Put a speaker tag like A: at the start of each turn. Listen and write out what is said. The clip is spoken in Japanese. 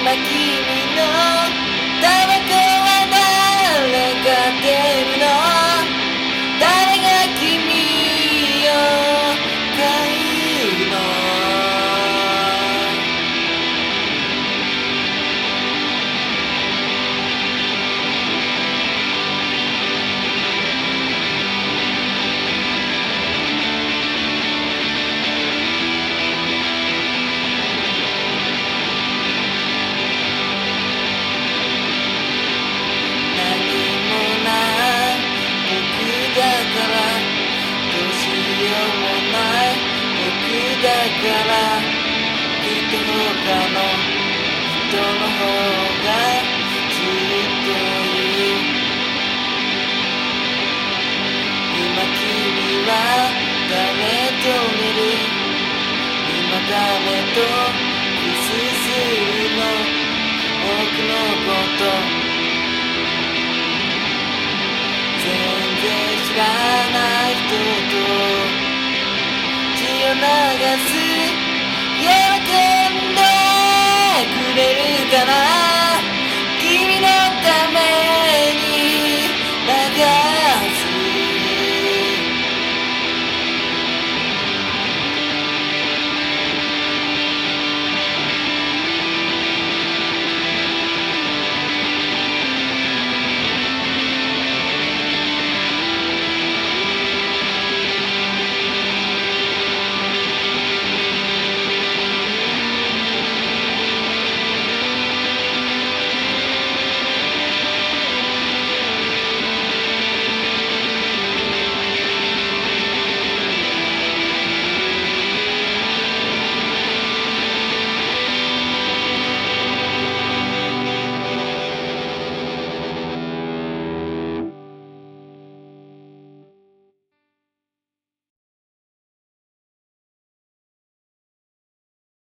A: のタバコは誰が出るの？誰が君を買うの？だからきっと他の人の方がずっといい。今君は誰と寝る？今誰とキスするの？僕のこと全然知らない人と血を流す